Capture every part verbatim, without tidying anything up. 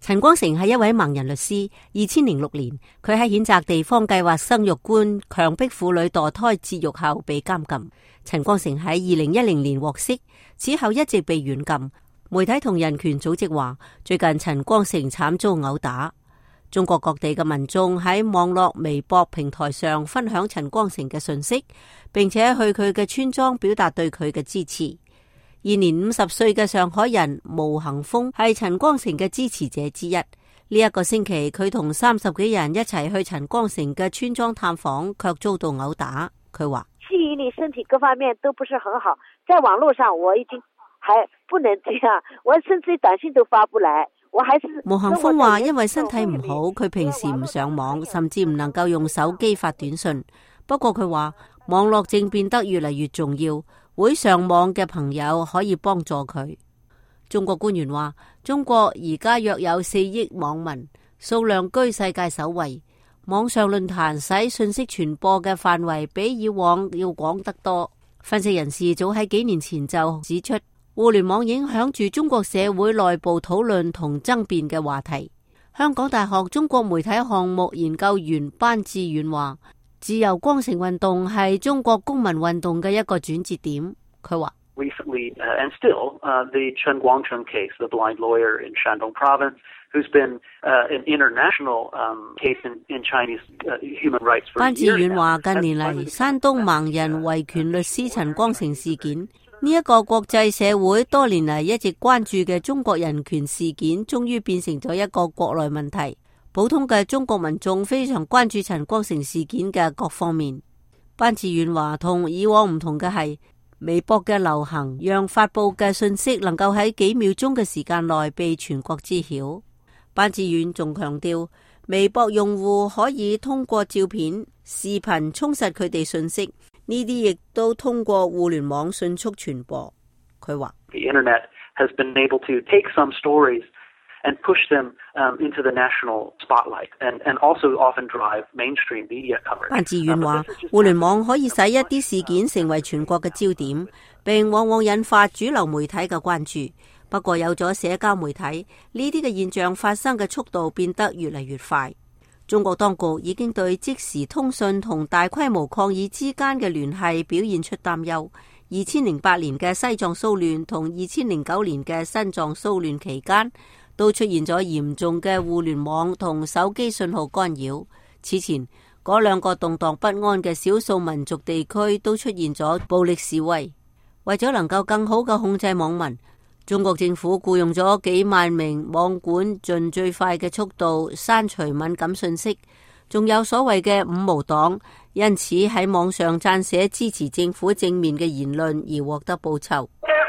陳光誠係一位盲人律師。二千零六年，佢喺譴責地方計劃生育官強迫婦女墮胎節育後被監禁。陳光誠喺二零一零年獲釋，此後一直被軟禁。媒體同人權組織話，最近陳光誠慘遭毆打。中國各地嘅民眾喺網絡微博平台上分享陳光誠嘅訊息，並且去佢嘅村莊表達對佢嘅支持。現年五十歲嘅上海人毛行峰係陳光誠嘅支持者之一。呢、這、一個星期，佢同三十幾人一齊去陳光誠嘅村莊探訪，卻遭到毆打。佢話： 記憶力、身體各方面都不是很好，在網絡上我已經還不能這樣，我甚至短信都發不來。我還是毛行峰話，因為身體唔好，佢平時唔上網，甚至唔能夠用手機發短信。不過佢話，網絡正變得越嚟越重要。會上網嘅朋友可以幫助佢。中國官員話，中國而家約有四億網民，數量居世界首位。網上論壇使信息傳播嘅範圍比以往要廣得多。分析人士早喺幾年前就指出，互聯網影響住中國社會內部討論同爭辯嘅話題。香港大學中國媒體項目研究員班志遠話，自由光城運動係中國公民運動嘅一個轉折點。佢話 Recently, uh, and still, uh, the Chen Guangcheng case, the blind lawyer in Shandong province, who's been uh, an international um, case in, in Chinese uh, human rights for years now. 班志遠話，近年嚟，山東盲人維權律師陳光誠事件，呢一個國際社會多年嚟一直關注嘅中國人權事件，終於變成咗一個國內問題。普通嘅中國民眾非常關注陳光誠事件嘅各方面。班志遠話，同以往唔同嘅係，微博嘅流行讓發佈嘅信息能夠喺幾秒鐘嘅時間內被全國知曉。班志遠仲強調，微博用戶可以通過照片、視頻充實佢哋信息，呢啲亦都通過互聯網迅速傳播。佢話：The internet has been able to take some stories and push them um, into the national spotlight, and and also often drive mainstream media coverage. 班志遠話，互聯網可以使一啲事件成為全國嘅焦點，並往往引發主流媒體嘅關注。不過有咗社交媒體，呢啲嘅現象發生嘅速度變得越嚟越快。中國當局已經對即時通訊同大規模抗議之間嘅聯繫表現出擔憂。二千零八年嘅西藏騷亂同二千零九年嘅新藏騷亂期間，都出現咗嚴重嘅互聯網同手機信號干擾。此前嗰兩個動盪不安嘅少數民族地區都出現咗暴力示威。為咗能夠更好嘅控制網民，中國政府僱用咗幾萬名網管，盡最快嘅速度刪除敏感信息。仲有所謂嘅五毛黨，因此喺網上撰寫支持政府正面嘅言論而獲得報酬。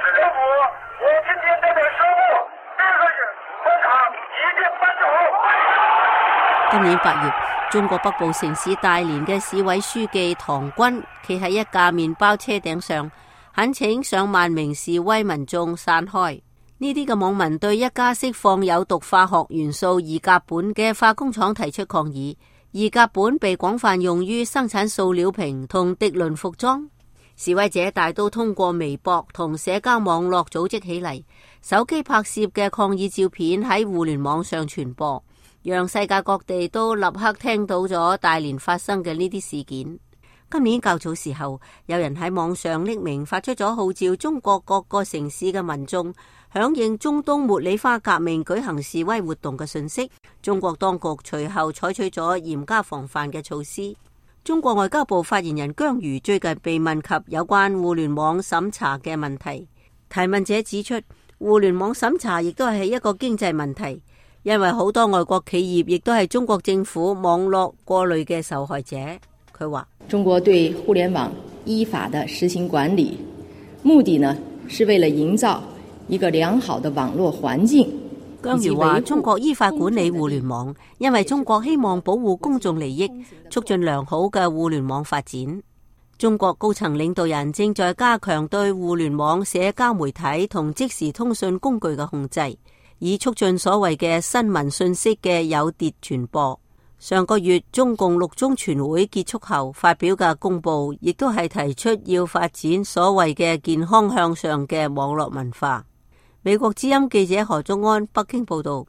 今年八月，中國北部城市大連嘅市委書記唐軍企喺一架麵包車頂上，懇請上萬名示威民眾散開。呢啲嘅網民對一家釋放有毒化學元素二甲苯嘅化工廠提出抗議。二甲苯被廣泛用於生產塑料瓶同滌綸服裝。示威者大都通過微博同社交網絡組織起嚟，手機拍攝嘅抗議照片喺互聯網上傳播，讓世界各地都立刻聽到咗大連發生嘅呢啲事件。今年較早時候，有人喺網上匿名發出咗號召中國各個城市嘅民眾響應中東茉莉花革命舉行示威活動嘅訊息。中國當局隨後採取咗嚴加防範嘅措施。中國外交部發言人姜瑜最近被問及有關互聯網審查嘅問題，提問者指出，互聯網審查亦都係一個經濟問題，因為好多外國企業亦都係中國政府網絡過濾嘅受害者。佢話： 中國對互聯網依法的實行管理，目的呢是為了營造一個良好的網絡環境。 姜瑜話：中國依法管理互聯網，因為中國希望保護公眾利益，促進良好嘅互聯網發展。中國高層領導人正在加強對互聯網社交媒體同即時通訊工具嘅控制，以促進所謂嘅新聞信息嘅有秩傳播。上個月中共六中全會結束後發表嘅公報，亦都係提出要發展所謂嘅健康向上嘅網絡文化。美國之音記者何宗安北京報道。